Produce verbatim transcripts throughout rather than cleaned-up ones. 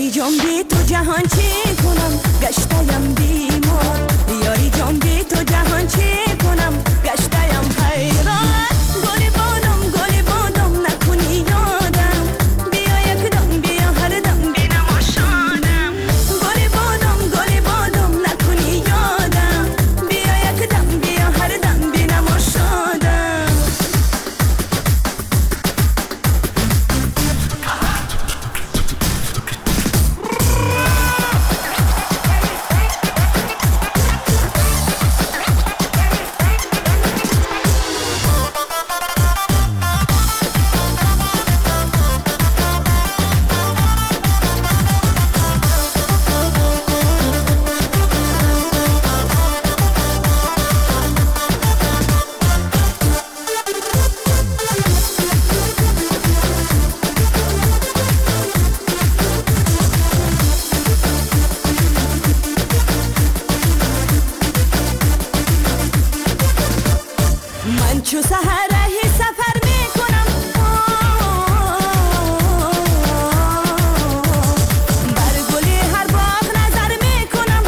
یاری جان بی تو جهان چی کنم گشتایم بیمار یاری جان بی تو جهان چی کنم گشتایم حیران گلی بادم گلی بادم نکنی یادم بیا یک دم بیا هر دم بینم آشانم گلی بادم گلی بادم نکنی یادم بیا یک دم بیا هر دم بینم آشانم چو سحرهی سفر میکنم بر گلی هر باغ نظر میکنم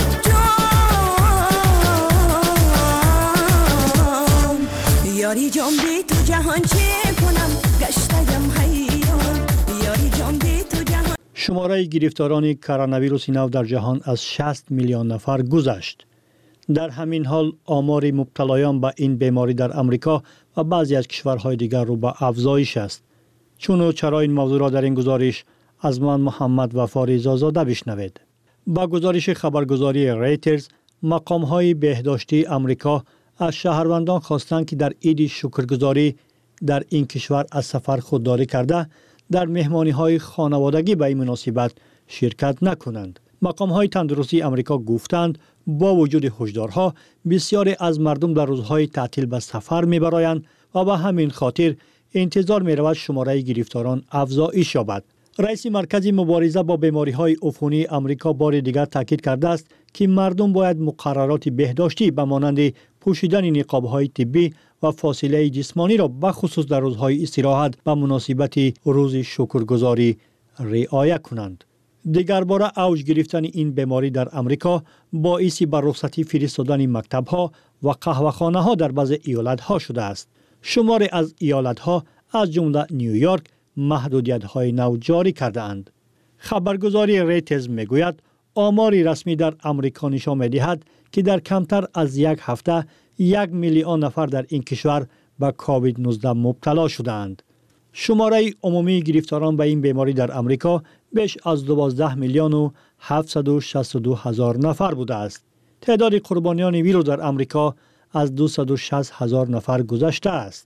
جان یاری جان بی تو جهان چی کنم گشتایم حیران یاری جان بی تو جهان. شماره گرفتاران کرونا ویروس نو در جهان از شصت میلیون نفر گذشت. در همین حال آمار مبتلایان به این بیماری در امریکا و بعضی از کشورهای دیگر رو به افزایش است. چون و چرا این موضوع را در این گزارش از من محمد وفا رضازاده بشنوید. با گزارش خبرگزاری ریترز، مقام‌های بهداشتی امریکا از شهروندان خواستند که در عید شکرگزاری در این کشور از سفر خودداری کرده در مهمانی‌های خانوادگی به این مناسبت شرکت نکنند. مقام‌های تندرستی امریکا گفتند با وجود هشدارها بسیاری از مردم در روزهای تعطیل به سفر می‌برایند و به همین خاطر انتظار می‌رود شماره گرفتاران افزایش یابد. رئیس مرکز مبارزه با بیماری‌های عفونی امریکا بار دیگر تاکید کرده است که مردم باید مقررات بهداشتی به مانند پوشیدن نقاب‌های طبی و فاصله جسمانی را به خصوص در روزهای استراحت به مناسبت روز شکرگزاری رعایت کنند. دیگر باره اوج گرفتن این بیماری در امریکا باعث به رخصتی فرستادن مکتب‌ها و قهوه‌خانه‌ها در بعضی ایالت‌ها شده است. شماری از ایالت‌ها از جمله نیویورک محدودیت‌های نو جاری کرده‌اند. خبرگزاری ریترز می‌گوید آمار رسمی در امریکا نشان می‌دهد که در کمتر از یک هفته یک میلیون نفر در این کشور به کووید نوزده مبتلا شده‌اند. شماره عمومی گرفتاران به این بیماری در امریکا بیش از دوازده میلیون و هفتصد و شصت و دو هزار نفر بوده است. تعداد قربانیان ویروس در امریکا از دویست و شصت هزار نفر گذشته است.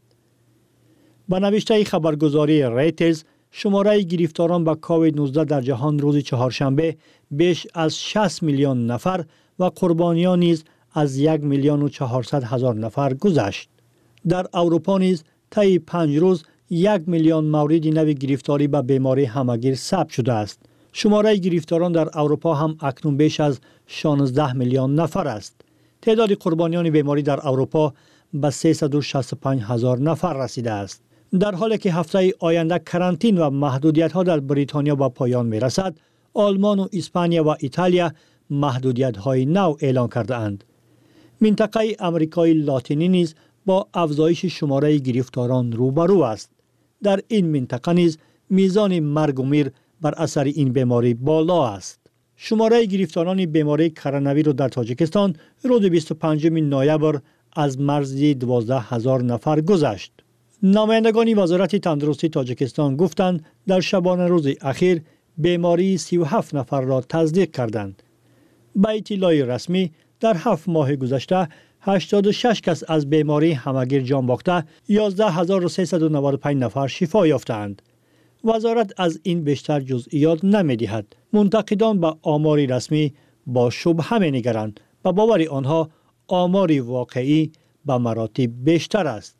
با نوشته خبرگزاری ریترز، شماره گرفتاران به کووید نوزده در جهان روز چهارشنبه بیش از شصت میلیون نفر و قربانیان نیز از یک میلیون و چهارصد هزار نفر گذشت. در اروپا نیز طی پنج روز یک میلیون مورد نو گرفتاری به بیماری همگیر ثبت شده است. شماره گرفتاران در اروپا هم اکنون بیش از شانزده میلیون نفر است. تعداد قربانیان بیماری در اروپا به سیصد و شصت و پنج هزار نفر رسیده است. در حالی که هفته آینده کرانتین و محدودیت‌ها در بریتانیا به پایان می‌رسد، آلمان و اسپانیا و ایتالیا محدودیت‌های نو اعلان کرده‌اند. منطقه آمریکای لاتینی نیز با افزایش شماره گرفتاران روبرو است. در این منطقه نیز میزان مرگ و میر بر اثر این بیماری بالا است. شماره گرفتاران بیماری کرونا ویروس در تاجیکستان روز بیست و پنجم نوامبر از مرز دوازده هزار نفر گذشت. نمایندگان وزارت تندرستی تاجیکستان گفتند در شبانه روز اخیر بیماری سی و هفت نفر را تصدیق کردند. با اطلاع رسمی در هفت ماه گذشته هشتاد و شش کس از بیماری همگیر جان باخته، یازده هزار و سیصد و نود و پنج نفر شفا یافتند. وزارت از این بیشتر جزئیات نمی‌دهد. منتقدان به آمار رسمی با شبهه می‌نگرند و باور آنها آمار واقعی به مراتب بیشتر است.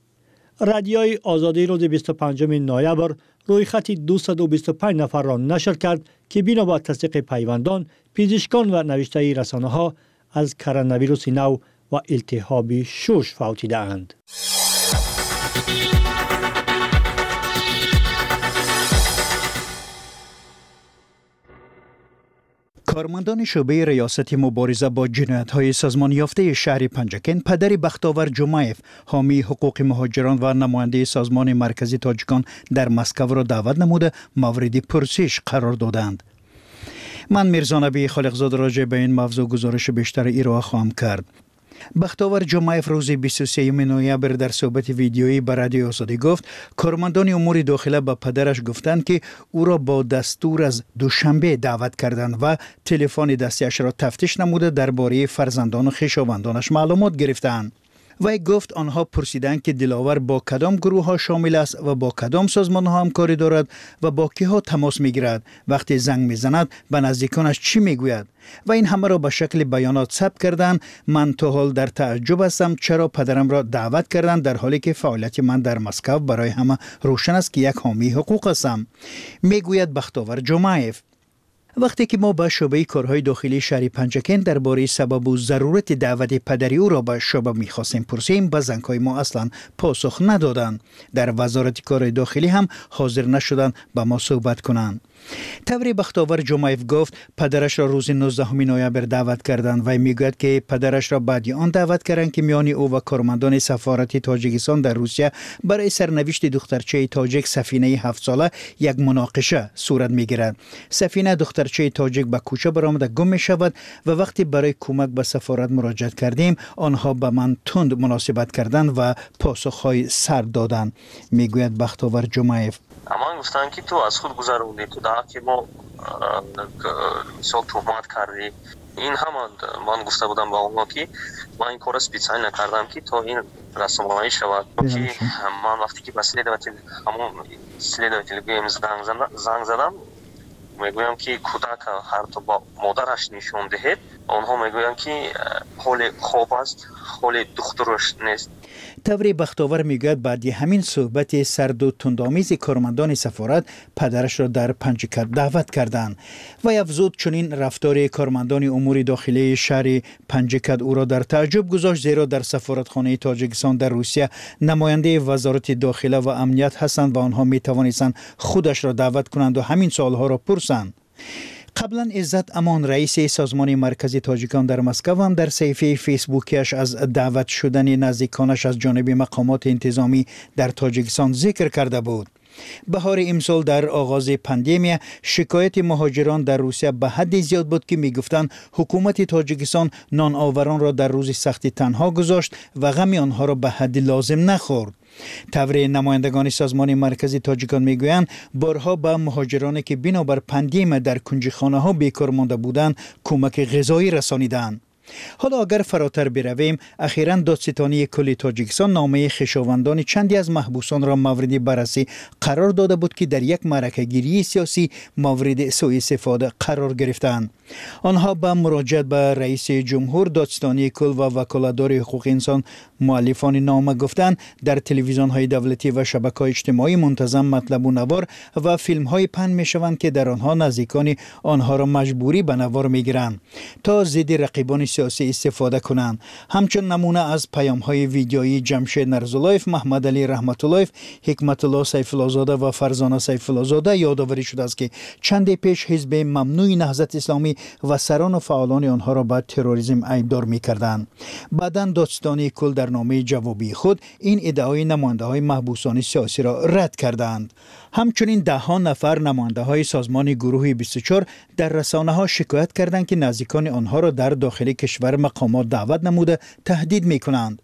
رادیوی آزادی روز بیست و پنجم نوامبر روی خط دویست و بیست و پنج نفر را نشر کرد که بنا به تصدیق پیوندان، پزشکان و نوشته رسانه‌ها از کرونا ویروس نو و التهاب شش فوتیده اند. کارمندان شعبه ریاست مبارزه با جنایت‌های سازمان یافته شهر پنجکن پدر بختاور جمایف حامی حقوق مهاجران و نماینده سازمان مرکزی تاجیکان در مسکو را دعوت نموده مورد پرسش قرار دادند. من میرزا نبی خالقزاده راجع به این موضوع گزارش بیشتر ارائه خواهم کرد. بختاور جمایف روز بیست و سوم نوامبر در صحبت ویدیویی به رادیو آزادی گفت کارمندان امور داخله به پدرش گفتند که او را با دستور از دوشنبه دعوت کردند و تلفن دستیش را تفتیش نموده درباره فرزندان و خویشاوندانش معلومات گرفتند. وی گفت آنها پرسیدند که دلاور با کدام گروه ها شامل است و با کدام سازمان ها همکاری دارد و با کی ها تماس میگیرد. وقتی زنگ میزند به نزدیکانش چی میگوید و این همه را به شکل بیانات ثبت کردند. من تا حال در تعجب هستم چرا پدرم را دعوت کردند در حالی که فعالیت من در مسکو برای همه روشن است که یک حامی حقوق هستم، میگوید بختاور جمایف. وقتی که ما به شعبه کارهای داخلی شهر پنجکن درباره سبب و ضرورت دعوت پدری او را به شعبه می‌خواستیم پرسیم، به زنگ‌های ما اصلا پاسخ ندادند. در وزارت کار داخلی هم حاضر نشدند با ما صحبت کنند. طوری بختاور جمایف گفت پدرش را روز نوزدهم نوامبر دعوت کردند و میگوید که پدرش را بعد آن دعوت کردند که میان او و کارمندان سفارت تاجیکستان در روسیه برای سرنوشت دخترچه تاجیک سفینه هفت ساله یک مناقشه صورت میگیرد. سفینه دخترچه تاجیک به کوچه برآمده گم می شود و وقتی برای کمک به سفارت مراجعه کردیم آنها به من تند مناسبت کردند و پاسخهای سرد دادند، میگوید بختاور جمایف. اما گفتن که تو از خود گذروندی، تو در که ما مثال تهمت کردی. این هم من گفته بودم با اونها که من این کار اسپیڅیال نکردم که تا این رسانه‌ای شود که من وقتی که به سلیدوتیل همون سلیدوتیل گیم زنگ زدم میگویم که کودک هر تو با مادرش نشون دهید، آنها میگویند که حال خوب است، حال دخترش نیست. طوری بختاور میگوید بعد همین صحبت سرد و تندآمیز کارمندان سفارت پدرش را در پنجکت دعوت کردند و افزود چنین رفتار کارمندان امور داخلی شهر پنجکت او را در تعجب گذاشت، زیرا در سفارتخانه تاجیکستان در روسیه نماینده وزارت داخله و امنیت هستند و آنها می توانستند خودش را دعوت کنند و همین سوالها را پرسند. قبلا عزت امان رئیس سازمان مرکزی تاجیکان در مسکو هم در صفحه فیسبوکیش از دعوت شدن نزدیکانش از جانب مقامات انتظامی در تاجیکستان ذکر کرده بود. بهار امسال در آغاز پاندمی شکایت مهاجران در روسیه به حد زیاد بود که میگفتند حکومت تاجیکستان نان آوران را در روز سختی تنها گذاشت و غم آنها را به حد لازم نخورد. طوری نمایندگان سازمان مرکزی تاجیکان میگویند بارها به مهاجرانی که بنابر پاندمی در کنجخانه ها بیکار مانده بودند کمک غذایی رسانیدند. حالا اگر فراتر برویم، اخیراً دادستانی کل تاجیکستان نامه خویشاوندان چندی از محبوسان را مورد بررسی قرار داده بود که در یک معرکه گیری سیاسی مورد سوء استفاده قرار گرفتند. آنها به مراجعت به رئیس جمهور، دادستانی کل و وکالتدار حقوق انسان مؤلفان نامه گفتند در تلویزیون های دولتی و شبکه‌های اجتماعی منتظم مطلب و نوار و فیلم های پهن می شوند که در آنها نزدیکان آنها را مجبوری به نوار می گیرند تا ضد رقیبان سیاسی استفاده کنند. همچون نمونه از پیام های ویدیویی جمشید نرزالایف، محمد علی رحمت الله، حکمت الله سیف الله زاده و فرزانه سیف الله زاده یادآوری شده است که چند پیش حزب ممنوع نهضت اسلامی و سران و فعالان آنها را به تروریسم ایبدار می‌کردند. بعداً دادستانی کل در نامه جوابی خود این ادعای نماینده‌های محبوسان سیاسی را رد کردند. همچنین ده ها نفر نماینده‌های سازمان گروه بیست و چهار در رسانه‌ها شکایت کردند که نزدیکان آنها را در داخل کشور مقامات دعوت نموده تهدید می‌کنند.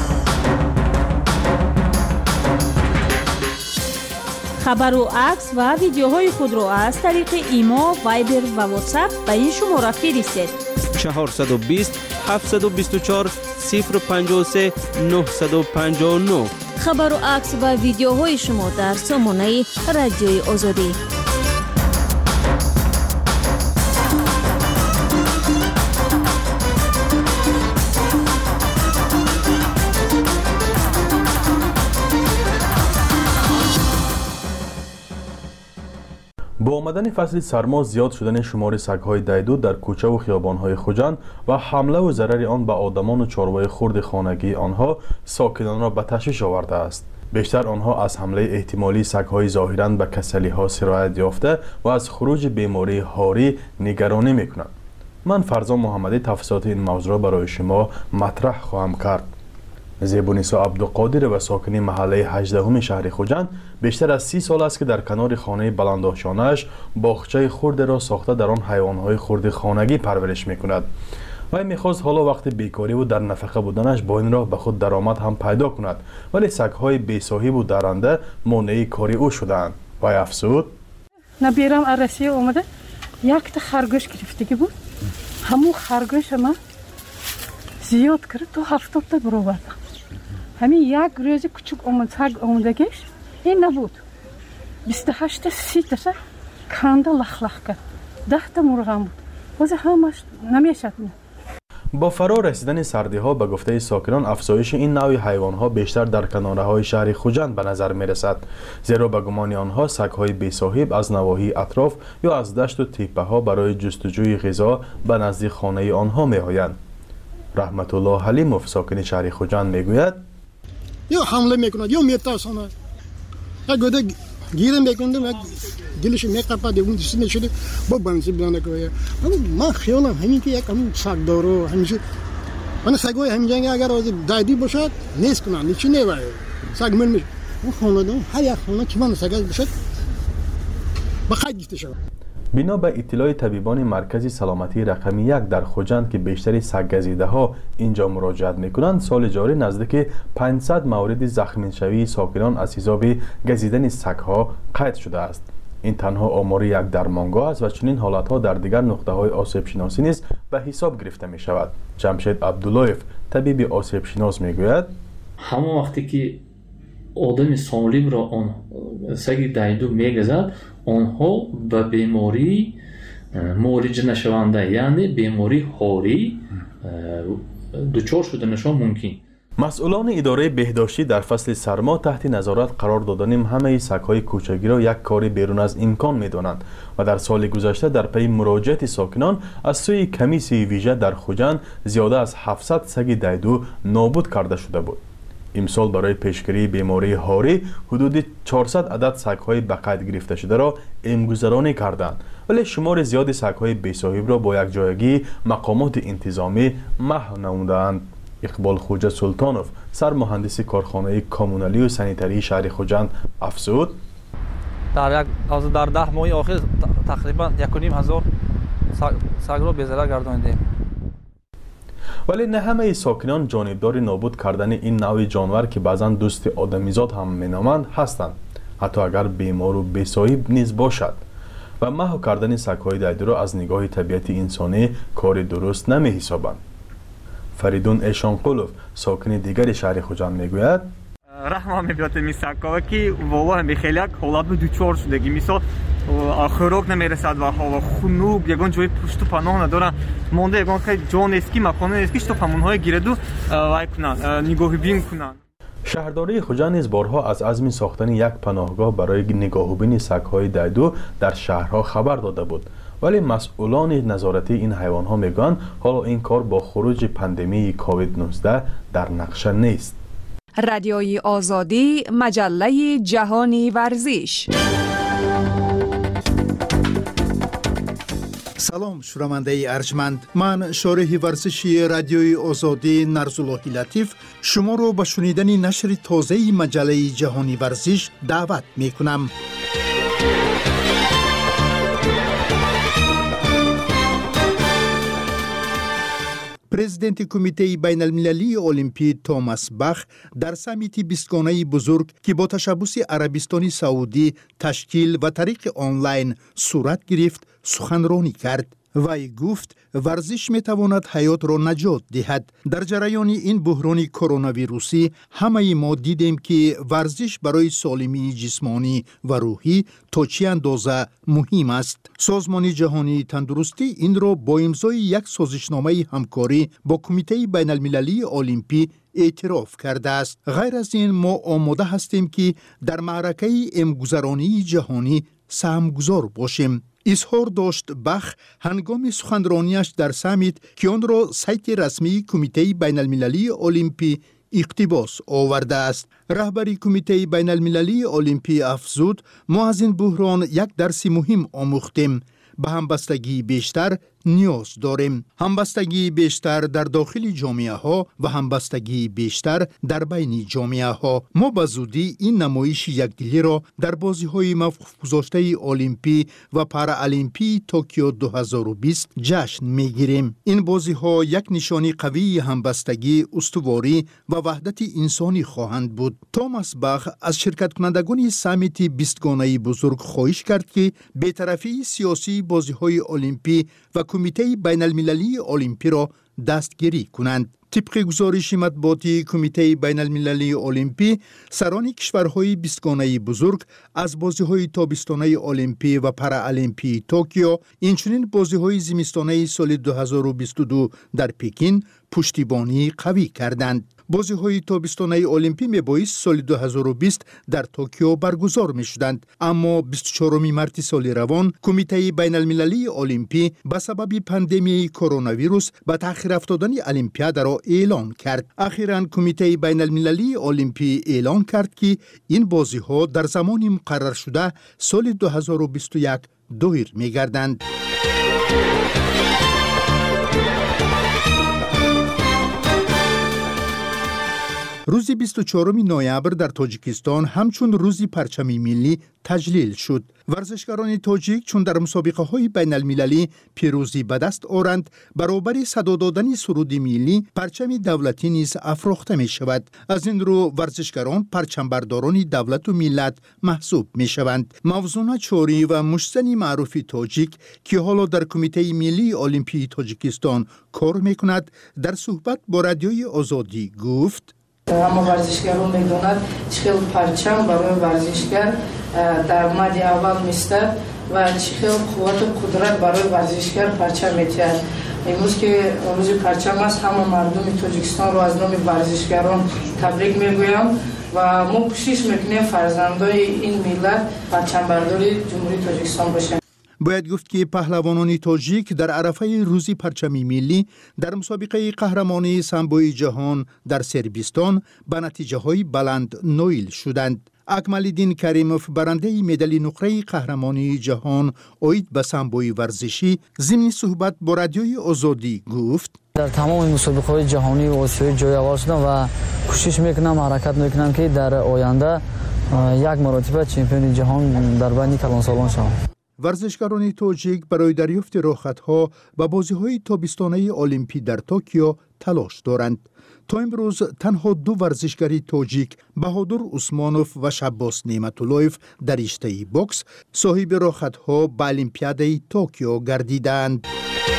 خبر و عکس و ویدیوهای خود را از طریق ایما، وایبر و واتساپ به این شماره فرستید: چهارصد و بیست هفتصد و بیست و چهار صفر پنجاه و سه نهصد و پنجاه و نه. خبر و عکس و ویدیوهای شما در سامانه رادیوی آزادی. با آمدن فصل سرما زیاد شدن شمار سگ‌های دیدو در کوچه و خیابان‌های خوجند و حمله و ضرر آن به آدمان و چاروای خرد خانگی آنها ساکنان را به تشویش آورده است. بیشتر آنها از حمله احتمالی سگ‌های ظاهراً به کسلی‌ها سرایت یافته و از خروج بیماری هاری نگرانی می‌کنند. من فرزان محمدی تفصیلات این موضوع را برای شما مطرح خواهم کرد. زیبونیسا عبدالقادر و ساکنی محله هجدهم شهر خوجند بیشتر از سی سال است که در کنار خانه بلندآشانه‌اش باغچه خرد را ساخته در آن حیوانات خرد خانگی پرورش می‌کند. وی می‌خواست حالا وقت بیکاری و در نفقه بودنش با این راه به خود درآمد هم پیدا کند، ولی سگ‌های بی‌صاحب و درنده مانع کاری او شدند. وی افزود: نبیرم عروسی اومده یک تا خرگوش گرفتگی بود، همون خرگوش ما زیاد کرد تو هفتاد تا برآورد. همین یک روز کوچک اومد سگ اومدگیش این نبود، بیست و هشت تا سی تا کنده لخ لخ کرد، ده تا مرغ بود، واسه همش نمیشد. با فرا رسیدن سردی ها به گفته ساکنان افزایش این نوع حیوان ها بیشتر در کناره های شهر خوجند به نظر می رسد، زیرا به گمان آنها سگ های بی صاحب از نواحی اطراف یا از دشت و تپه ها برای جستجوی غذا به نزدیک خانه آنها می آیند. رحمت الله حلیموف ساکن شهر خوجند می گوید: یا حمله میکند یا میترساند. یک گوده گیرم میکندم، یک دلش میقپد، اون دست میشده با بنزی بلند کنه. من خیالم همین که یک همین سگ داره همیشه. من سگای همین جنگ اگر از دایدی باشد نیست کنن، نیچی نیوه. سگ من میشه. اون خانه دارم هر یک خانه که من سگای باشد بخواهد گفته شود. بنا به اطلاع طبیبان مرکز سلامتی رقمی یک در خوجند که بیشتری سگ گزیده ها اینجا مراجعت میکنند، سال جاری نزدیک پانصد مورد زخمی شوی ساکنان از حساب گزیدن سگ ها قید شده است. این تنها آمار یک درمانگاه است و چنین حالت ها در دیگر نقطه های آسیب شناسی نیز به حساب گرفته می شود. جمشید عبداللهیف طبیب آسیب شناس میگوید: همون وقتی که آدم سالم را آن سگ دایدو میگذد، آنها به بیماری معالجه نشونده یعنی بیماری هاری دچار شدنشان ممکن. مسئولان اداره بهداشتی در فصل سرما تحت نظارت قرار دادن همه سگ‌های کوچگی را یک کار بیرون از امکان می‌دانند و در سال گذشته در پی مراجعت ساکنان از سوی کمیسیون ویژه در خوجند زیاده از هفتصد سگ دایدو نابود کرده شده بود. امسال برای پیشگیری بیماری هاری حدود چهارصد عدد سگ‌های به قید گرفته شده را امگذرانی کردند، ولی شمار زیادی سگ‌های بی‌صاحب را با یک جایگی مقامات انتظامی محو نمودند. اقبال خوجه سلطانوف سرمهندس کارخانه کامونالی و سانیتری شهر خوجند افزود: در یک از در ده ماه آخر تقریبا یک و نیم هزار سگ را به ضرر گردانیدیم. ولی نه همه ساکنان جانبدار نابود کردن این نوع جانور که بعضا دوست آدمیزاد هم مینامند هستند، حتی اگر بیمار و بی‌صاحب نیز باشد. و محو کردن سگ‌های دایدو را از نگاه طبیعت انسانی کار درست نمی حسابند. فریدون ایشانقولوف ساکن دیگر شهر خوجند میگوید: رحم می‌بیاد می سگ‌ها که والله می خیلی حالت دچار شدگی، مثلا خوراک نمیرسد و هوا خنوک، یگان جای پشت و پناه ندارن، مانده یگان که جان اسکی مکان اسکی تو همونهای گیردو وای کنن، نگاه بین کنن. شهرداری خوجند نیز بارها از عزم ساختن یک پناهگاه برای نگاهبین سگ‌های دایدو در شهرها خبر داده بود، ولی مسئولان نظارتی این حیوان‌ها میگویند حالا این کار با خروج پاندمی کووید نوزده در نقشه نیست. رادیوی آزادی، مجله جهانی ورزش. سلام شنونده ارجمند، من شارح ورزشی رادیوی آزادی نرزاللهی لطیف شما رو به شنیدن نشر تازه مجله جهانی ورزش دعوت می کنم. پرزیدنت کمیته بین المللی المپی توماس باخ در سمیت بیستگانه بزرگ که با تشبث عربستان سعودی تشکیل و طریق آنلاین صورت گرفت سخنرانی کرد. وی گفت ورزش می تواند حیات را نجات دهد. در جریان این بحران کرونا ویروسی همه ما دیدیم که ورزش برای سالمی جسمانی و روحی تا چه اندازه مهم است. سازمان جهانی تندرستی این را با امضای یک سازشنامه همکاری با کمیته بین المللی المپی اعتراف کرده است. غیر از این ما آماده هستیم که در معرکه امگذرانی جهانی سهمگذار باشیم. اظهار داشت بخ هنگام سخنرانیش در سمیت که آن را سایت رسمی کمیته بین المللی المپی اقتباس آورده است. رهبری کمیته بین المللی المپی افزود ما از این بحران یک درس مهم آموختیم. به همبستگی بیشتر، نیاز داریم. همبستگی بیشتر در داخل جامعه ها و همبستگی بیشتر در بین جامعه ها. ما به زودی این نمایش یکدلی را در بازی های موقف گذاشته المپی و پارالمپی توکیو دو هزار و بیست جشن میگیریم. این بازی ها یک نشانی قوی همبستگی، استواری و وحدت انسانی خواهند بود. توماس باخ از شرکت کنندگان سامیت بیستگانه بزرگ خواهش کرد که بی‌طرفی سیاسی بازی های المپی و کمیته بین المللی المپی را دستگیری کنند. طبق گزارش مطبوعاتی کمیته بین المللی المپی، سران کشورهای بیستگانه بزرگ از بازی‌های تابستانه المپی و پارالمپی توکیو، اینچنین بازی‌های زمستانه سال دو هزار و بیست و دو در پکین پشتیبانی قوی کردند. بازی‌های تابستانه المپی میبایست سال دو هزار و بیست در توکیو برگزار می‌شدند، اما بیست و چهارم مارس سال روان کمیته بین المللی المپی به سبب پاندمی کرونا ویروس به تأخیر افتادن المپیاد را اعلان کرد. اخیراً کمیته بین المللی المپی اعلان کرد که این بازی‌ها در زمان مقرر شده سال دو هزار و بیست و یک دایر می‌گردند. روز بیست و چهارم نوامبر در تاجیکستان همچون روز پرچم ملی تجلیل شد. ورزشکاران تاجیک چون در مسابقه های بین المللی پیروزی به دست آورند، برابر صدا دادن سرود ملی پرچم دولتی نیز افراخته می شود. از این رو ورزشکاران پرچمبرداران دولت و ملت محسوب می شوند. موزونا چوری و مشتنی معروف تاجیک که حالا در کمیته ملی المپی تاجیکستان کار می کند، در صحبت با رادیوی آزادی گفت: اما ورزشگران میدونند چه خیلی پرچم برای ورزشگر در مد اول میستد و چه خیلی قوت و قدرت برای ورزشگر پرچم میتید. امروز که روز پرچم است، همه مردم تاجیکستان رو از نام ورزشگران تبریک میگویم و ما کوشش میکنیم فرزندای این ملت پرچم برداری جمهوری تاجیکستان باشند. باید گفت که پهلوانان تاجیک در عرفه روز پرچم ملی در مسابقه قهرمانی سامبوی جهان در سربستان به نتیجه های بلند نویل شدند. اکمالدین کریموف برنده مدال نقره قهرمانی جهان اوید به سامبوی ورزشی ضمن صحبت با رادیوی آزادی گفت: در تمام مسابقه های جهانی و آسیایی جای اول شدم و کوشش میکنم حرکت میکنم که در آینده یک مرتبه چمپیون جهان در بین کلانسالان شوم. ورزشکاران تاجیک برای دریافت راحت‌ها و بازی‌های تابستانه المپی در توکیو تلاش دارند. تا امروز تنها دو ورزشکاری تاجیک، بهادر عثمانوف و شباس نعمت‌اللهیف در رشته بوکس، صاحب راحت‌ها به المپیاد توکیو گردیدند.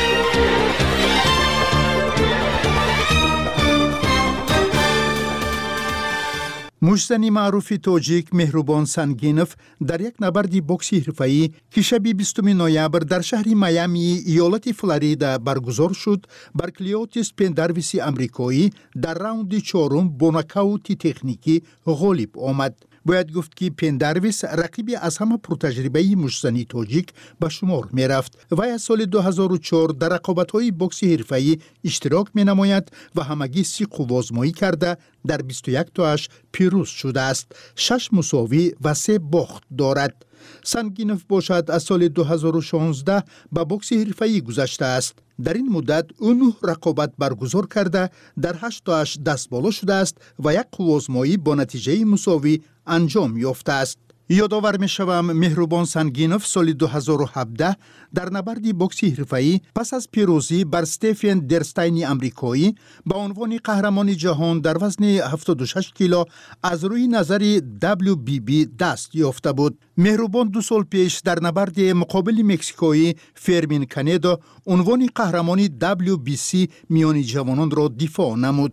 مشتنی معروف تاجیک مهربان سنگینوف در یک نبرد بوکسی حرفه‌ای که شب بیستم نوامبر در شهر میامی ایالت فلوریدا برگزار شد، بر کلیوتیس پندرویس امریکایی در راوند چهارم با نکاوت تکنیکی غالب آمد. باید گفت که پندرویس رقیبی از همه پرتجربه مشتنی تاجیک به شمار می رفت و از سال دو هزار و چهار در رقابت‌های بوکسی حرفه‌ای اشتراک می نماید و همگی سی قوازمایی کرده در بیست و یک تاش پیروز شده است. شش مساوی و سه باخت دارد. سنگینوف باشد از سال دو هزار و شانزده به بوکس حرفه‌ای گذشته است. در این مدت او نه رقابت برگزار کرده در هشت تاش دست بالا شده است و یک قوازمایی با نتیجه مساوی انجام یافته است. یادآور می شوم مهربان سنگینوف سال دو هزار و هفده در نبرد بوکسی حرفه‌ای پس از پیروزی بر استفن درستین امریکایی با عنوان قهرمان جهان در وزن هفتاد و شش کیلو از روی نظر دبلیو بی بی دست یافته بود. مهربان دو سال پیش در نبرد مقابل مکزیکایی فرمین کانیدو عنوان قهرمان دبلیو بی سی میان جوانان را دفاع نمود.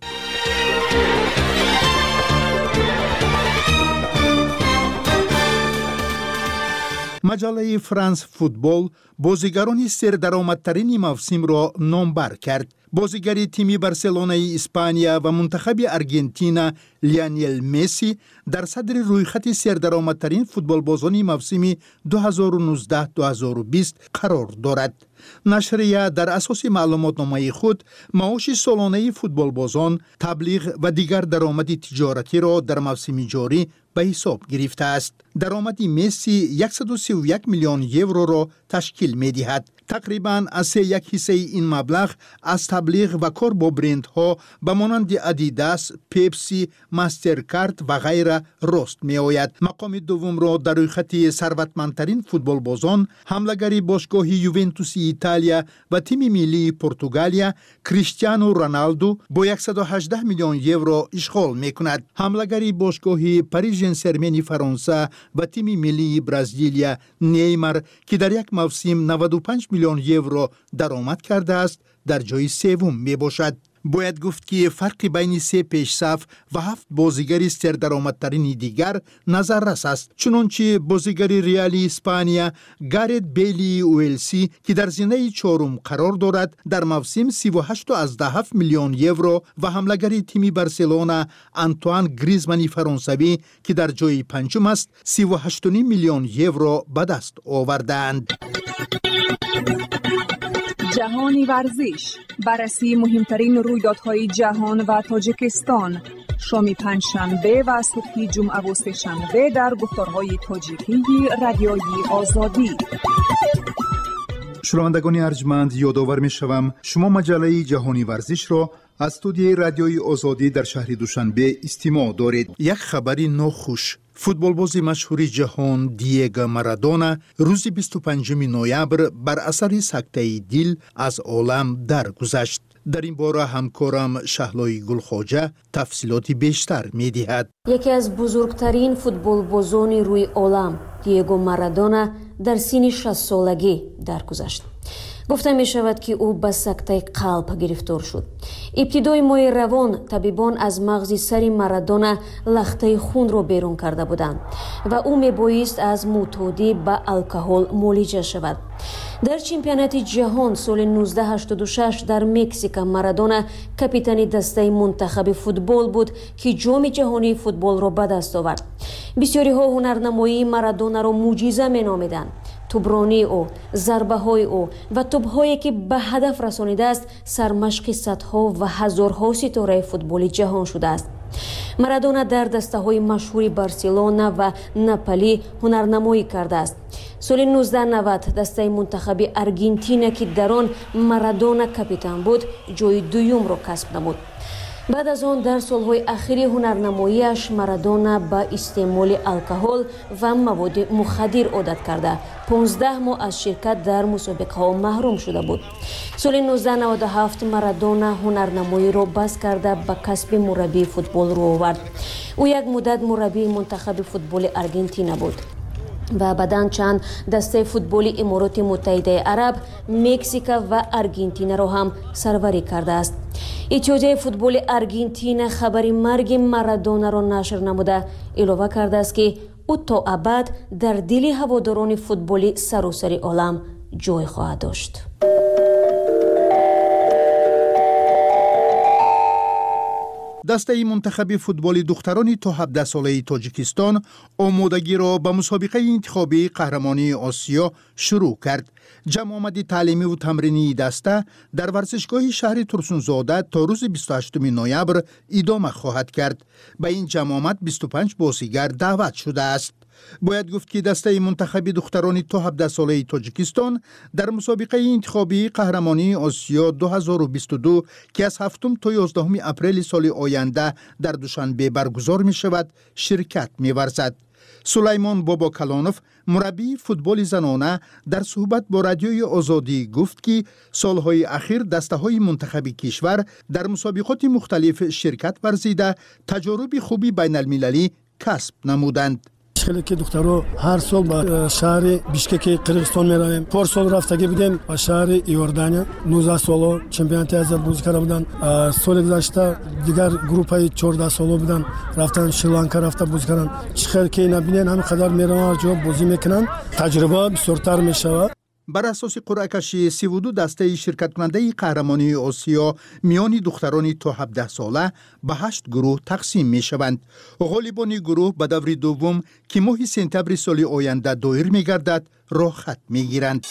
مجله فرانس فوتبال بازیگران سردرآمدترین موسم را نامبر کرد. بازیگر تیم بارسلونای اسپانیا و منتخب آرژانتین لیونل مسی در صدر رویخط سردرآمدترین فوتبالبازان موسم دو هزار و نوزده دو هزار و بیست قرار دارد. نشریه در اساس معلوماتنامه خود معاش سالانه فوتبالبازان، تبلیغ و دیگر درآمد تجارتی را در موسم جاری به حساب گرفته است. درآمد مسی صد و سی و یک میلیون یورو را تشکیل می دهد. تقریباً از سه یک حصه این مبلغ از تبلیغ و کار با برندها به مانند ادیداس، پپسی، ماسترکارد و غیره راست می آید. مقام دوم را در روی خط ثروتمندترین فوتبالبازان حمله‌گر باشگاه یوونتوس ایتالیا و تیم ملی پرتغالیا کریستیانو رونالدو با صد و هجده میلیون یورو اشغال می کند. حمله‌گر باشگاه پاریس ژن ژرمن فرانسه و تیم ملی برزیلیا نیمار که در یک موسم نود و پنج میلیون یورو درآمد کرده است در جای سوم می باشد. باید گفت که فرق بین سه پیشصف و هفت بازیگر سردرآمدترین دیگر نظررس است. چنانچه بازیگر ریال اسپانیا گارت بیلی ویلسی که در زینه چهارم قرار دارد در موسم سی و هشت و هفت میلیون یورو و حمله‌گر تیم بارسلونا آنتوان گریزمان فرانسوی که در جای پنجم است سی و هشت و نیم میلیون یورو به دست آوردند. جهانی ورزش، بررسی مهمترین رویدادهای جهان و تاجیکستان، شام پنجشنبه و صبح جمعه و سه‌شنبه در گفتارهای تاجیکی رادیوی آزادی. شنوندگان ارجمند، یادآور می‌شوم شما مجله جهانی ورزش را از استودیوی رادیوی آزادی در شهر دوشنبه استماع دارید. یک خبری ناخوش: فوتبالباز مشهور جهان دیگو مارادونا روز بیست و پنجم نوامبر بر اثر سکته دل از عالم درگذشت. در این باره همکارم شهلای گلخواجه تفصیلات بیشتر می دهد. یکی از بزرگترین فوتبالبازان روی عالم دیگو مارادونا در سن شصت سالگی درگذشت. گفته می شود که او به سکته قلب گرفتار شد. ابتدای ماه روان طبیبان از مغز سر مارادونا لخته خون را بیرون کرده بودند و او می بایست از معتادی به الکل معالجه شود. در چمپیونات جهان سال نوزده هشتاد و شش در مکزیک مارادونا کاپیتان دسته منتخب فوتبال بود که جام جهانی فوتبال را به دست آورد. بسیاری ها هنرنمایی مارادونا را معجزه می نامیدند. توبرانی او، ضربه های او و توپ‌هایی که به هدف رسانیده است سرمشق صدها و هزارها ستاره فوتبال جهان شده است. مارادونا در دسته های مشهور بارسلونا و ناپولی هنرنمایی کرده است. سال نوزده نود دسته منتخب آرژانتین که در آن مارادونا کاپیتان بود جای دوم را کسب نمود. بعد از آن در سالهای اخیر هنرنماییش مارادونا با استعمال الکل و مواد مخدر عادت کرده پانزده ماه از شرکت در مسابقه ها محروم شده بود. سال نوزده نود و هفت مارادونا هنرنمایی را بس کرده به کسب مربی فوتبال رو آورد. او یک مدت مربی منتخب فوتبال آرژانتین بود و بعداً چند دسته فوتبال امارات متحده عرب، مکزیک و آرژانتین را هم سروری کرده است. اتحادیه فوتبال آرژانتین خبر مرگ مارادونا را نشر نموده اعلام کرده است که او تا ابد در دل هواداران فوتبال سراسر عالم جای خواهد داشت. دسته منتخب فوتبال دختران تا هفده ساله تاجیکستان آمادگی را به مسابقه انتخابی قهرمانی آسیا شروع کرد. جمع آمد تعلیمی و تمرینی دسته در ورزشگاه شهر ترسونزاده تا روز بیست و هشتم نوامبر ادامه خواهد کرد. به این جمع آمد بیست و پنج بازیگر دعوت شده است. باید گفت که دسته منتخب دختران تا هفده ساله تاجیکستان در مسابقه انتخابی قهرمانی آسیا دو هزار و بیست و دو که از هفتم تا یازدهم اپریل سال آینده در دوشنبه برگزار می شود شرکت می ورزد. سلیمان بابا کلانوف مربی فوتبال زنانه در صحبت با رادیوی آزادی گفت که سالهای اخیر دسته های منتخب کشور در مسابقات مختلف شرکت ورزیده تجارب خوبی بین المللی کسب نمودند. خیلی که دخترها هر سال با شهر بیشکک قرقستان میرویم. پارسال رفتگی بودیم با شهر ایوردانیا نوزده ساله چمپیونات آسیا بازی کرده بودن. سال گذشته دیگر گروه چهارده ساله بودن رفتن شریلانکا رفته بازی کردن. چخیر که نبینن همین قدر میرن هر جا بازی میکنن. تجربه بسیارتر میشود. بر اساس قرعه کشی سی و دو دسته شرکت کننده قهرمانی آسیا میان دختران تا هفده ساله به هشت گروه تقسیم می شوند. غالبان گروه به دور دوم که ماه سپتامبر سال آینده دایر می گردد راه خط می گیرند.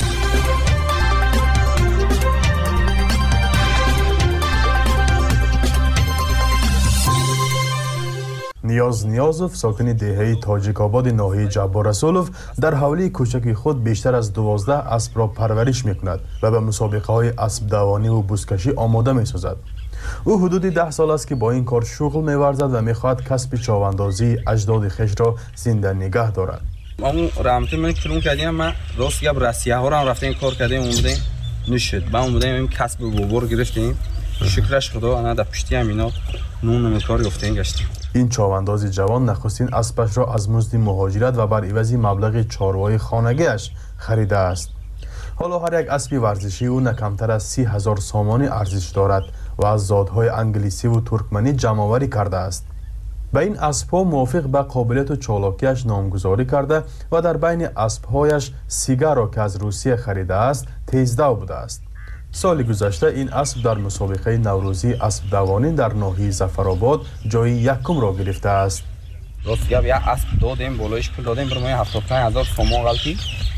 نیاز نیازوف ساکن دهه تاجیک آباد ناحیه جبار رسولوف در حوله کوچک خود بیشتر از دوازده اسب را پرورش می کند و به مسابقه های اسب دوانی و بزکشی آماده می سازد. او حدود ده سال است که با این کار شغل می ورزد و می خواهد کسب چاواندازی اجداد خویش را زنده نگه دارد. اون رامته من کلون کردیم، من راست گپ رسیه ها را رفتیم کار کردیم، اومدیم نشد با اومدیم این کسب گوبر گرفتیم. شکرش خدا انا در پشتی همینا نون کار گفتین گشتیم. این چاوانداز جوان نخستین اسبش را از مزد مهاجرت و بر عوض مبلغ چاروای خانگیش خریده است. حالا هر یک اسب ورزشی او نه کمتر از سی هزار سامانی ارزش دارد و از زادهای انگلیسی و ترکمنی جمع‌آوری کرده است. به این اسب‌ها موافق به قابلیت و چالاکیش نامگذاری کرده و در بین اسب‌هایش سیگر را که از روسیه خریده است تیزدو بوده است. سال گذشته این اسب در مسابقه نوروزی اسب دوانی در ناحیه ظفرآباد جای یکم را گرفته است. راست گپ یک اسب دادیم، بالایش پول دادیم، برای هفتاد و پنج هزار سوم غلطی.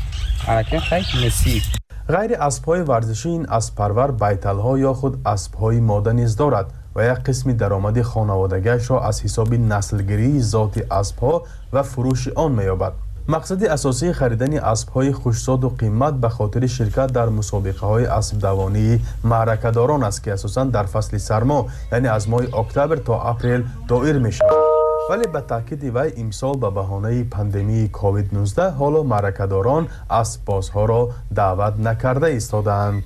انکه خیلی نصیب. غیر اسب‌های ورزشی این اسب پرور بیتل‌ها یا خود اسب‌های ماده نیز دارد و یک قسم درآمد خانوادگیش را از حساب نسلگیری ذات اسب‌ها و فروش آن می‌یابد. مقصد اساسی خریدن اسب‌های خوش‌زاد و قیمت به خاطر شرکت در مسابقه‌های اسب دوانی معرکه‌داران است که اساساً در فصل سرما یعنی از ماه اکتبر تا اپریل دایر می‌شود. ولی به تاکید وی امسال به بهانه پاندمی کووید نوزده حالا معرکه‌داران اسب‌بازها را دعوت نکرده ایستادند.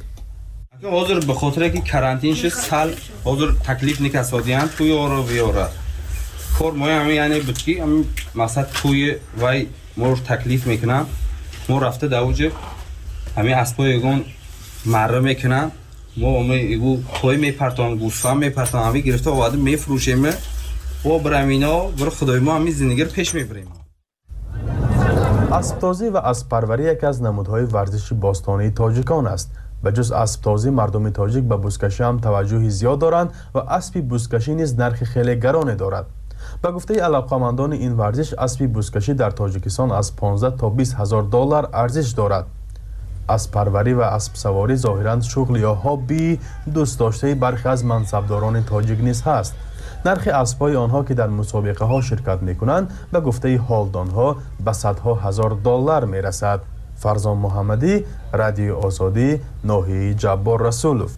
حاضر به خاطر که کرانتین شد سال حاضر تکلیف نکسادیان توی آرا ویارا کار ما همین یعنی بود که همین مقصد توی وی ما رو تکلیف میکنم، ما رفته دوجه همین اسبای ایگون مره میکنم، ما همین ایگو توی میپرتان گوشفم میپرتان همین گرفته و بعد میفروشیم و برای اینا برای خدای ما همین زندگی رو پیش میبریم. اسب‌تازی و اسب‌پروری یکی از نمودهای ورزش باستانی تاجیکان است. به جز اسب‌تازی مردم تاجیک به بزکشی هم توجه زیاد دارند و اسب بزکشی نیز نرخ خیلی گرانی دارد. به گفته علاقه‌مندان این ورزش اسب بزکشی در تاجیکستان از پانزده تا بیست هزار دلار ارزش دارد. اسب پروری و اسب سواری ظاهراً شغل یا هابی دوست داشته برخی از منصبداران تاجیک نیز هست. نرخ اسب‌های آنها که در مسابقه ها شرکت می‌کنند به گفته حالدانها به صدها هزار دلار می‌رسد. فرزان محمدی، رادیو آزادی، ناحیه جبار رسولوف.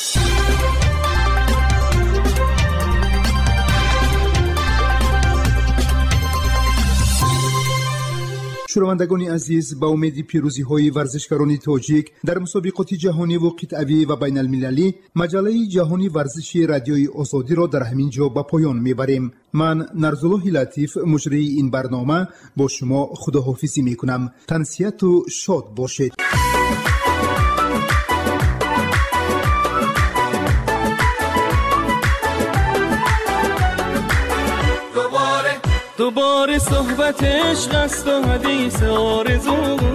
شنوندگان عزیز، با امید پیروزی های ورزشکاران تاجیک در مسابقات جهانی و قطعی و بین المللی، مجله جهانی ورزشی رادیوی آزادی را در همین جا به پایان میبریم. من نرزالله لطیف مجری این برنامه با شما خداحافظی میکنم. تنسیت و شاد باشید. دوباره صحبت عشق است و حدیث آرزو،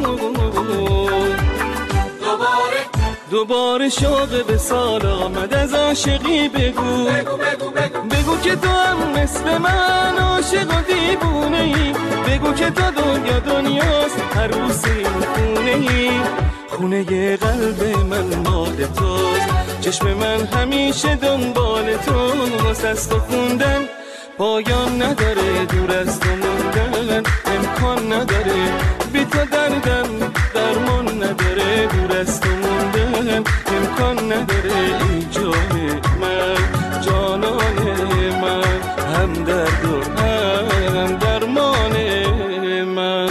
دوباره دوباره شوق به سال آمد از عاشقی بگو بگو بگو بگو بگو که تو هم مثل من عاشق و دیوونه ای، بگو که تو دنیا دنیاست عروس این خونه ای، خونه قلب من مال توست، چشم من همیشه دنبال تو، واسه است و خوندن پایان نداره، دور از تو موندن امکان نداره، بی تو دردم درمان نداره، دور از تو موندن امکان نداره، ای جان من جانان من هم درد و هم درمان من.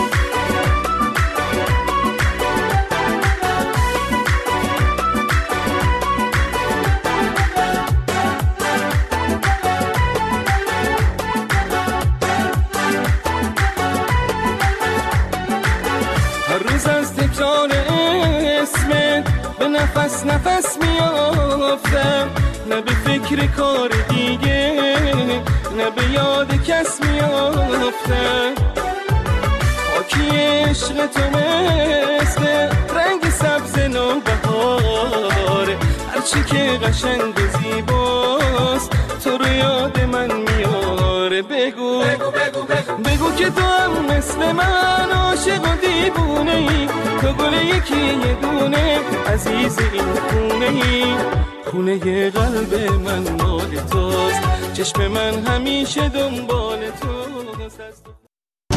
به نفس نفس میافتم، نه به فکر کار دیگه، نه به یاد کس میافتم، خاکی عشق تو مثل مثل رنگ سبز نوبهاره، هرچی که قشنگ و زیباست تو رو یاد من میاره. بگو بگو بگو بگو, بگو که تو هم مثل من عاشق و دیوونه ای، تو گل یکی یه دونه عزیز این خونه ای، خونه قلب من مال توست، چشم من همیشه دنبال تو.